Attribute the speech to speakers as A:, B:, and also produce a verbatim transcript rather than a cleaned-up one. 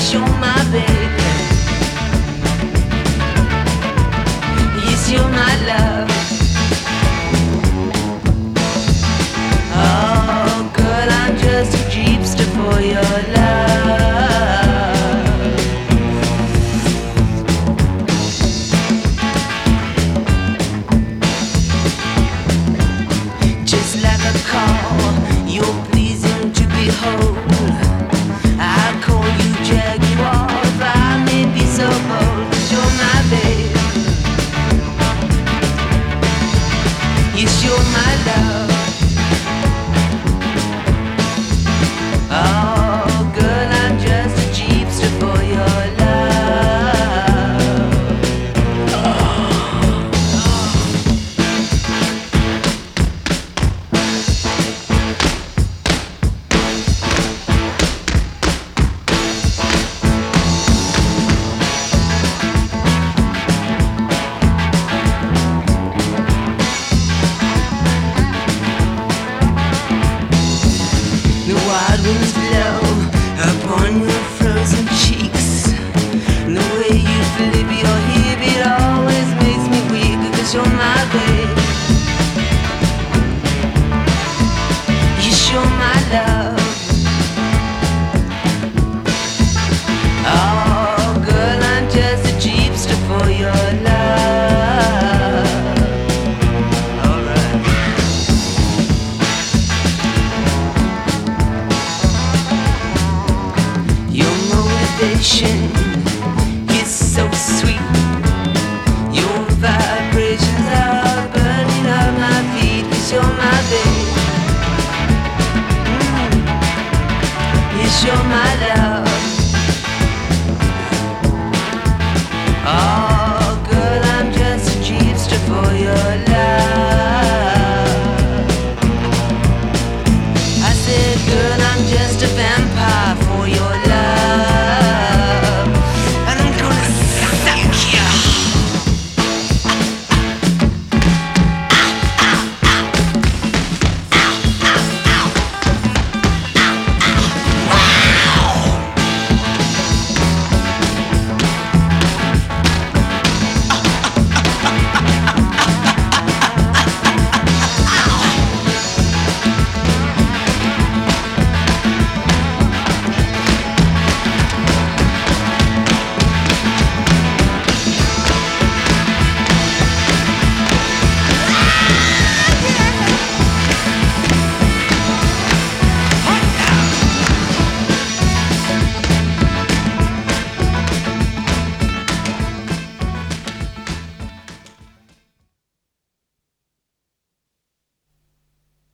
A: 'cause you're my baby. Yes, you're my love. Oh, girl, I'm just a jeepster for your love. Just like a call, you're pleasing to behold. I call you Jaguar if I may be so bold, 'cause you're my babe. Yes, you're my love. Oh, girl, I'm just a jeepster for your love. The wild winds blow upon your frozen cheeks, and the way you flip your hip, it always makes me weak, 'cause you're my babe. Yes, you're my love. Oh, girl, I'm just a jeepster for your love. Alright. Your motivation is so sweet. Your vibrations are burning up my feet, 'cause you're my babe. Mm. Yes, you're my love.